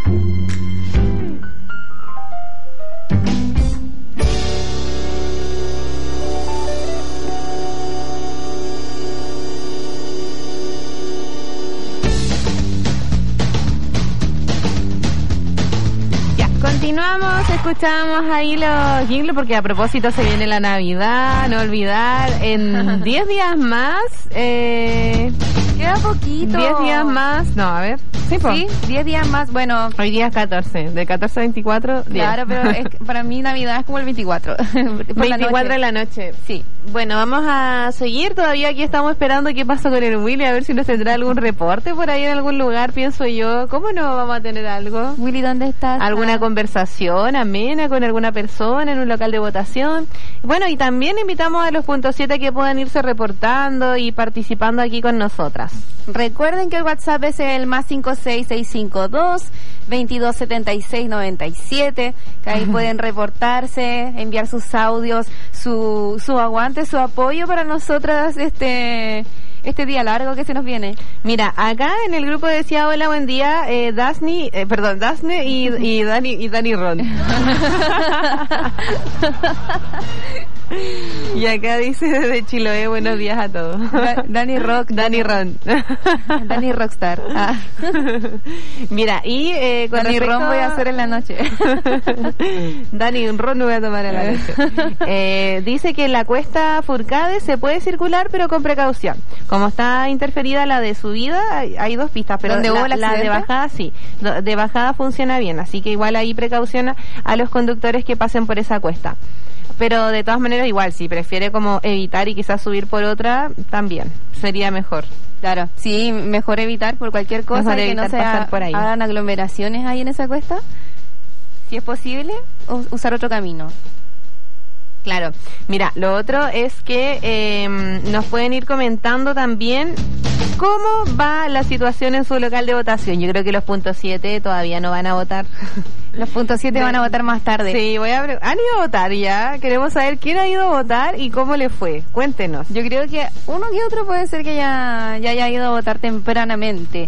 Continuamos, escuchamos ahí los jingles porque a propósito se viene la Navidad, no olvidar, en diez días más, eh, queda poquito. diez días más, no, a ver, sí, po. Sí, diez días más, bueno. Hoy día es catorce, de catorce a veinticuatro, diez. Claro, pero es que para mí Navidad es como el veinticuatro. veinticuatro de la noche. Sí. Bueno, vamos a seguir, todavía aquí estamos esperando qué pasa con el Willy, a ver si nos tendrá algún reporte por ahí en algún lugar, pienso yo. ¿Cómo no vamos a tener algo? Willy, ¿dónde estás? ¿Alguna conversación amena con alguna persona en un local de votación? Bueno, y también invitamos a los punto siete que puedan irse reportando y participando aquí con nosotras. Recuerden que el WhatsApp es el más cinco seis seis cinco dos, veintidós setenta y seis noventa y siete, que ahí pueden reportarse, enviar sus audios, su, su aguante, su apoyo para nosotras este este día largo que se nos viene. Mira, acá en el grupo decía hola, buen día, eh, Dasni, eh, perdón, Dasne y, y Dani y Dani Ron. Y acá dice desde Chiloé, buenos días a todos. Da, Dani Rock, Dani Ron. Dani Rockstar. Ah. Mira, y eh, con Dani respecto... Ron voy a hacer en la noche. Dani Ron no voy a tomar en la noche. Eh, dice que en la cuesta Furcade se puede circular, pero con precaución. Como está interferida la de subida, hay, hay dos pistas, pero ¿Dónde la, hubo el la de bajada sí, de bajada funciona bien, así que igual ahí precauciona a los conductores que pasen por esa cuesta. Pero de todas maneras igual, si prefiere como evitar y quizás subir por otra, también sería mejor. Claro, sí, mejor evitar por cualquier cosa Mejor que no se pasar por ahí. hagan aglomeraciones ahí en esa cuesta. Si es posible, usar otro camino. Claro. Mira, lo otro es que eh, nos pueden ir comentando también cómo va la situación en su local de votación. Yo creo que los puntos siete todavía no van a votar. Los puntos siete van a votar más tarde. Sí, voy a pre- han ido a votar ya. Queremos saber quién ha ido a votar y cómo le fue. Cuéntenos. Yo creo que uno que otro puede ser que ya, ya haya ido a votar tempranamente.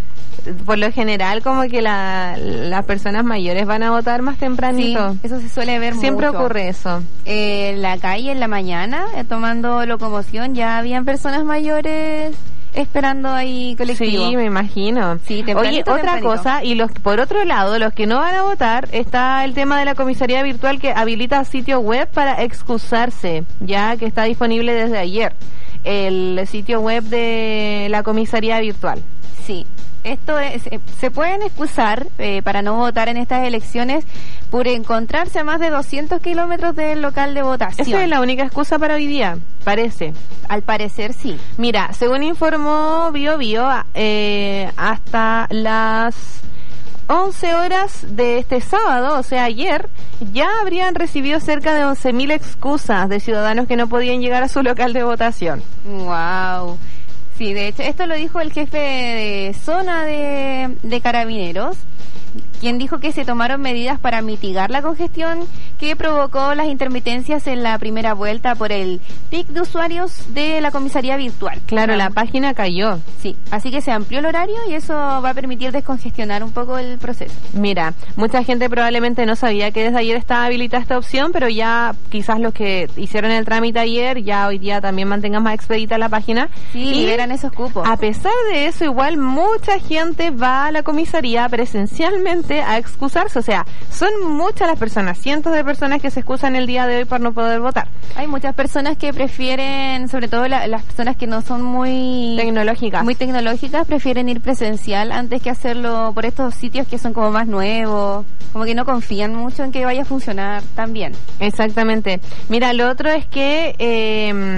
Por lo general, como que la, las personas mayores van a votar más tempranito. Sí, eso se suele ver Siempre mucho. ocurre eso. Eh, en la calle, en la mañana, eh, tomando locomoción, ya habían personas mayores esperando ahí colectivo. Sí, me imagino. Sí, Oye, otra tempranito. cosa, y los por otro lado, los que no van a votar, está el tema de la comisaría virtual que habilita sitio web para excusarse, ya que está disponible desde ayer. El sitio web de la comisaría virtual. Sí. Esto es, se pueden excusar eh, para no votar en estas elecciones por encontrarse a más de doscientos kilómetros del local de votación. Esa es la única excusa para hoy día, parece. Al parecer, sí. Mira, según informó Bio Bio, eh, hasta las once horas de este sábado, o sea, ayer, ya habrían recibido cerca de once mil excusas de ciudadanos que no podían llegar a su local de votación. ¡Wow! Sí, de hecho, esto lo dijo el jefe de zona de, de Carabineros, quien dijo que se tomaron medidas para mitigar la congestión que provocó las intermitencias en la primera vuelta por el pic de usuarios de la comisaría virtual. Claro, la página cayó. Sí, así que se amplió el horario y eso va a permitir descongestionar un poco el proceso. Mira, mucha gente probablemente no sabía que desde ayer estaba habilitada esta opción, pero ya quizás los que hicieron el trámite ayer, ya hoy día también mantengan más expedita la página. Sí, y liberan esos cupos. A pesar de eso, igual mucha gente va a la comisaría presencialmente a excusarse, o sea, son muchas las personas, cientos de personas que se excusan el día de hoy por no poder votar. Hay muchas personas que prefieren, sobre todo la, las personas que no son muy tecnológicas, muy tecnológicas, prefieren ir presencial antes que hacerlo por estos sitios que son como más nuevos, como que no confían mucho en que vaya a funcionar tan bien. Exactamente. Mira, lo otro es que eh,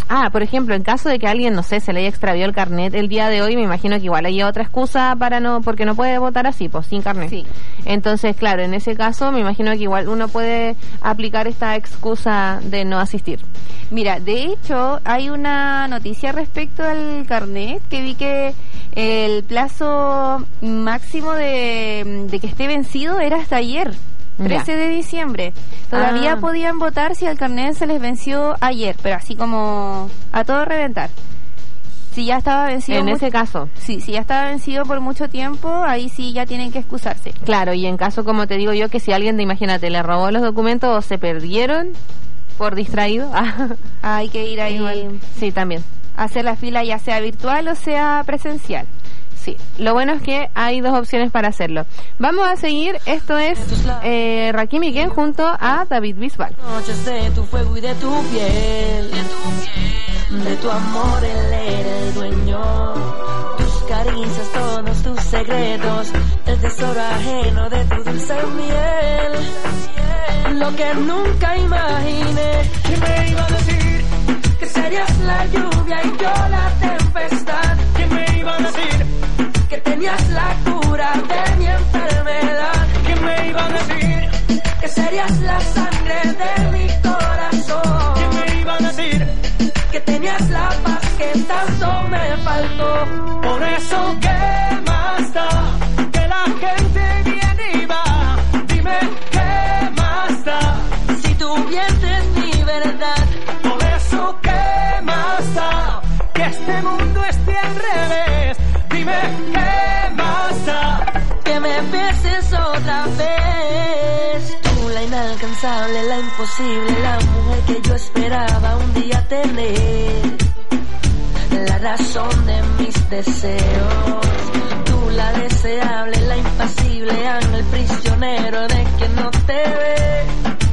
Ah, por ejemplo, en caso de que alguien, no sé, se le haya extraviado el carnet el día de hoy, me imagino que igual hay otra excusa para no, porque no puede votar así, pues sin carnet. Sí. Entonces, claro, en ese caso me imagino que igual uno puede aplicar esta excusa de no asistir. Mira, de hecho, hay una noticia respecto al carnet que vi que el plazo máximo de, de que esté vencido era hasta ayer. trece de diciembre. Todavía Ah. podían votar si el carnet se les venció ayer, pero así como a todo reventar. Si ya estaba vencido... En mu- ese caso. Sí, si ya estaba vencido por mucho tiempo, ahí sí ya tienen que excusarse. Claro, y en caso, como te digo yo, que si alguien, te imagínate, le robó los documentos o se perdieron por distraído. Hay que ir ahí Igual. Sí, también. a hacer la fila, ya sea virtual o sea presencial. Sí, lo bueno es que hay dos opciones para hacerlo. Vamos a seguir, esto es eh, Rakim y Ken junto a David Bisbal. Noches de tu fuego y de tu piel, de tu amor él era el dueño, tus caricias, todos tus secretos, el tesoro ajeno de tu dulce miel. Lo que nunca imaginé que me iba a decir, que serías la lluvia y yo la tempestad. Que me iba a decir que tenías la cura de mi enfermedad. Que me iba a decir que serías la sangre de mi corazón. Que me iba a decir que tenías la paz que tanto me faltó. Por eso, ¿qué más da? Que la gente viene y va. Dime, ¿qué más da? Si tu vientre es mi verdad. Por eso, ¿qué más da? Que este mundo esté al revés. Dime, ¿qué más da? Que me beses otra vez. Tú, la inalcanzable, la imposible, la mujer que yo esperaba un día tener, la razón de mis deseos. Tú, la deseable, la impasible, ángel prisionero de que no te ve,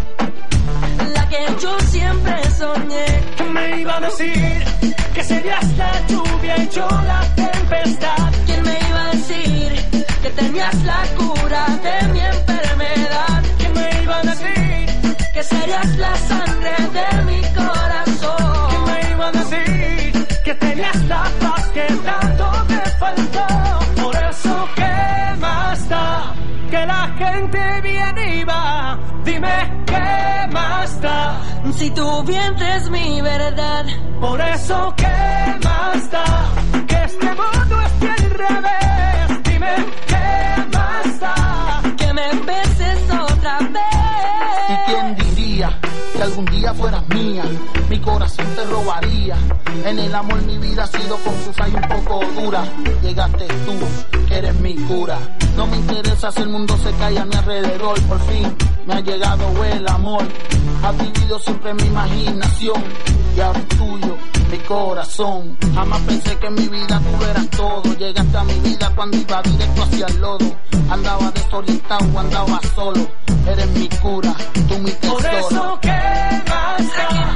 la que yo siempre soñé. Que me iba a decir que serías la lluvia y yo la tempestad. ¿Quién me iba a decir que tenías la cura de mi enfermedad? ¿Quién me iba a decir que serías la sangre de mi corazón? ¿Quién me iba a decir que tenías la paz que tanto me faltó? Por eso, ¿qué más da? Que la gente viene y va. Dime, ¿qué más da? Si tu vientre es mi verdad. Por eso, ¿qué más da? Que este mundo esté al revés. Dime, ¿qué más da? Que me beses otra vez. ¿Y quién diría que algún día fueras mía? Mi corazón te robaría. En el amor mi vida ha sido confusa y un poco dura. Llegaste tú, que eres mi cura. No me interesa si el mundo se cae a mi alrededor. Por fin me ha llegado el amor. Has vivido siempre en mi imaginación y ahora es tuyo mi corazón. Jamás pensé que en mi vida tú eras todo. Llegaste a mi vida cuando iba directo hacia el lodo. Andaba desorientado, andaba solo. Eres mi cura, tú mi tesoro. Por eso, ¿qué más da?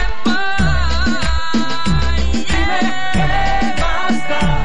Dime, ¿qué más da?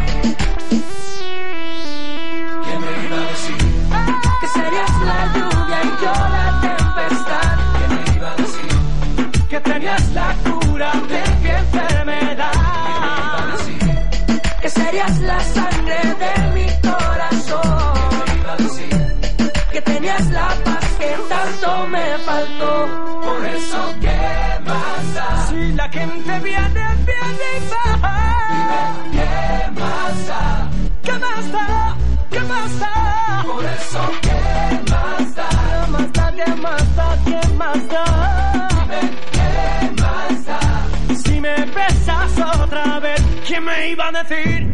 ¿Qué me iba a decir? Que serías la lluvia y yo la tempestad. ¿Qué me iba a decir? Que tenías la cura de mi enfermedad. ¿Qué me iba a decir? Que serías la sangre de mi corazón. ¿Qué me iba a decir? Que tenías la paz que tanto me faltó. Por eso, ¿qué más da? Si la gente viene, viene y baja. Dime, ¿qué más da? ¿Qué más da? ¿Qué más da? Por eso, ¿qué más da? ¿Qué más da? ¿Qué más da? ¿Qué más da? Dime, ¿qué más da? Si me besas otra vez, ¿quién me iba a decir?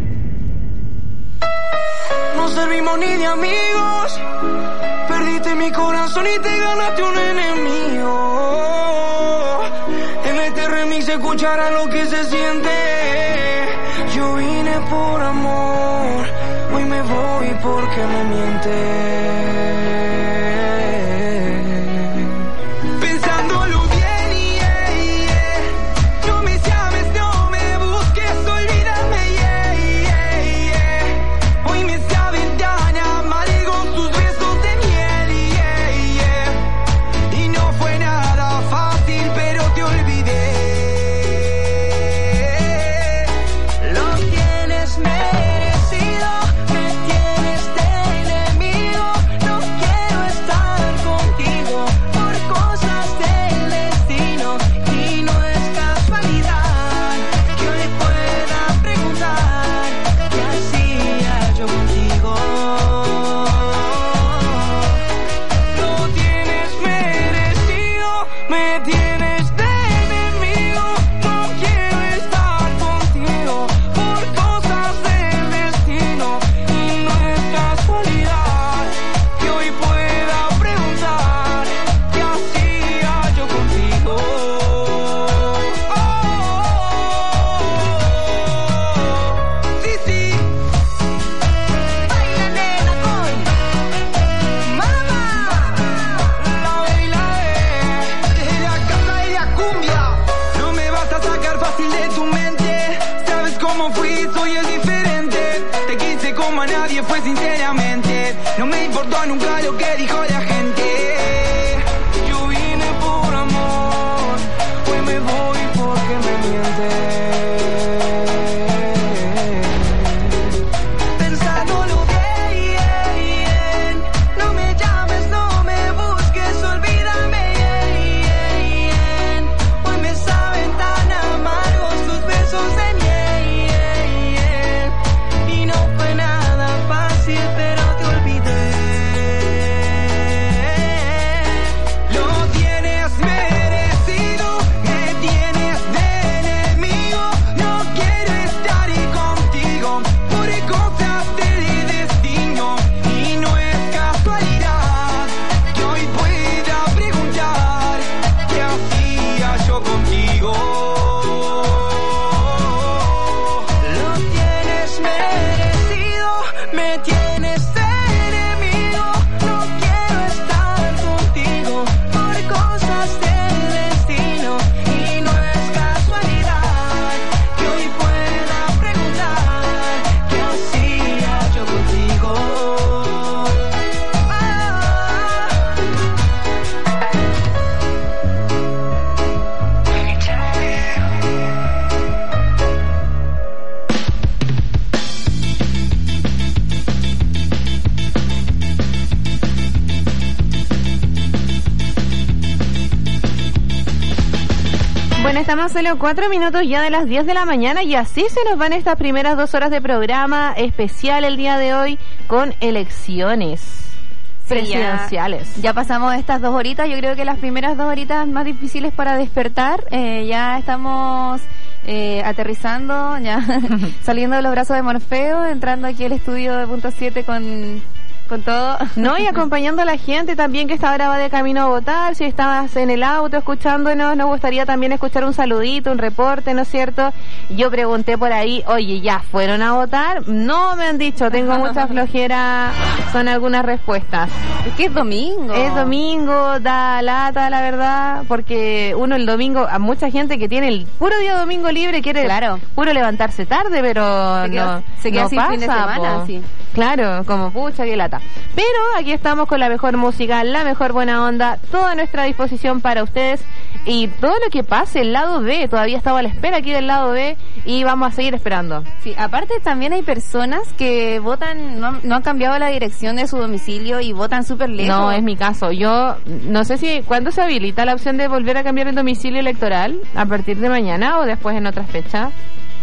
No servimos ni de amigos. Perdiste mi corazón y te ganaste un enemigo. En este remix se escuchará lo que se siente. Yo vine por amor, hoy me voy porque me mientes. Pensándolo bien, yeah, yeah. No me llames, no me busques, olvídame, yeah, yeah, yeah. Hoy me saben tan amargos tus besos de miel, yeah, yeah. Y no fue nada fácil, pero te olvidé. que fue sinceramente. No me importó nunca lo que dijo la gente. Yo vine por amor, hoy me voy porque me mientes. Pensándolo bien, no me llames, no me busques, olvídame. Hoy me saben tan amargos tus besos de miel. Y no fue nada fácil, pero te olvidé. Lo tienes merecido, me tienes de enemigo. No quiero estar contigo por cosas del destino. Y no es casualidad que hoy pueda preguntar qué hacía yo contigo. Lo tienes merecido, me tienes de enemigo. No quiero estar contigo por cosas del destino. Y no es casualidad que hoy pueda preguntar qué hacía yo contigo. Bueno, estamos solo cuatro minutos ya de las diez de la mañana y así se nos van estas primeras dos horas de programa especial el día de hoy con elecciones presidenciales. Ya, ya pasamos estas dos horitas, yo creo que las primeras dos horitas más difíciles para despertar, eh, ya estamos eh, aterrizando, ya saliendo de los brazos de Morfeo, entrando aquí al estudio de Punto siete con... con todo. No, y acompañando a la gente también que esta hora va de camino a votar. Si estabas en el auto escuchándonos, nos gustaría también escuchar un saludito, un reporte, ¿no es cierto? Yo pregunté por ahí, oye, ¿ya fueron a votar? No me han dicho, tengo mucha flojera, son algunas respuestas. Es que es domingo. Es domingo, da lata, la verdad, porque uno el domingo, a mucha gente que tiene el puro día domingo libre quiere claro. puro levantarse tarde, pero se queda, no se queda no sin pasa, fin de semana, po. sí. Claro, como pucha, qué lata. Pero aquí estamos con la mejor música, la mejor buena onda, toda nuestra disposición para ustedes y todo lo que pase, el lado B, todavía estaba a la espera aquí del lado B y vamos a seguir esperando. Sí, aparte también hay personas que votan, no, no han cambiado la dirección de su domicilio y votan súper lejos. No, es mi caso. Yo no sé si, ¿cuándo se habilita la opción de volver a cambiar el domicilio electoral? ¿A partir de mañana o después en otra fecha?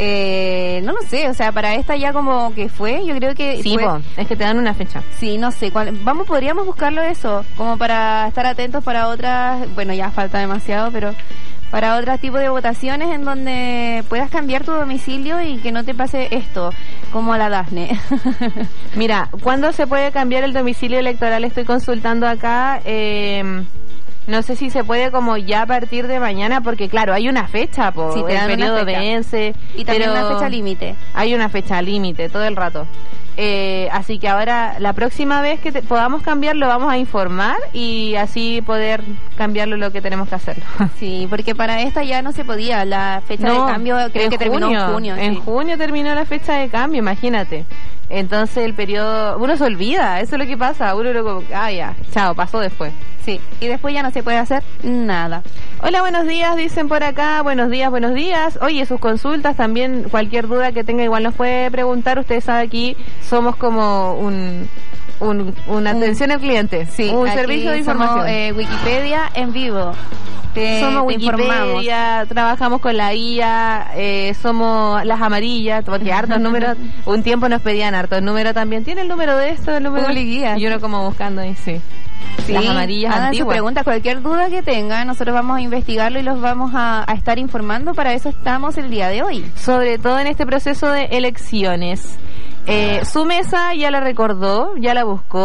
Eh, no lo sé, o sea, para esta ya como que fue, yo creo que sí, fue... po, es que te dan una fecha. Sí, no sé, cuál, vamos, podríamos buscarlo eso, como para estar atentos para otras, bueno, ya falta demasiado, pero para otros tipos de votaciones en donde puedas cambiar tu domicilio y que no te pase esto, como a la Dafne. Mira, ¿cuándo se puede cambiar el domicilio electoral? Estoy consultando acá, eh... no sé si se puede como ya a partir de mañana, porque claro, hay una fecha, po, sí, el periodo vence. Y también una fecha límite. Hay una fecha límite todo el rato. Eh, así que ahora, la próxima vez que te, podamos cambiarlo, vamos a informar y así poder cambiarlo lo que tenemos que hacerlo. Sí, porque para esta ya no se podía, la fecha no, de cambio creo que terminó en junio. En sí. junio terminó la fecha de cambio, imagínate. Entonces el periodo, uno se olvida, eso es lo que pasa, uno luego, ah ya, chao, pasó después. Sí, y después ya no se puede hacer nada. Hola, buenos días, dicen por acá, buenos días, buenos días. Oye, sus consultas también, cualquier duda que tenga igual nos puede preguntar, ustedes saben aquí somos como un... Un, una atención al cliente, sí, un servicio de información. Somos, eh, Wikipedia en vivo. Te, somos te Wikipedia, informamos. Trabajamos con la I A, eh, somos las amarillas, porque hartos números, un tiempo nos pedían hartos números también. ¿Tiene el número de esto? El número Publicidad. Y uno como buscando ahí, sí. Sí, las amarillas hagan antiguas. su pregunta, cualquier duda que tengan, nosotros vamos a investigarlo y los vamos a, a estar informando. Para eso estamos el día de hoy. Sobre todo en este proceso de elecciones. Eh, su mesa ya la recordó, ya la buscó.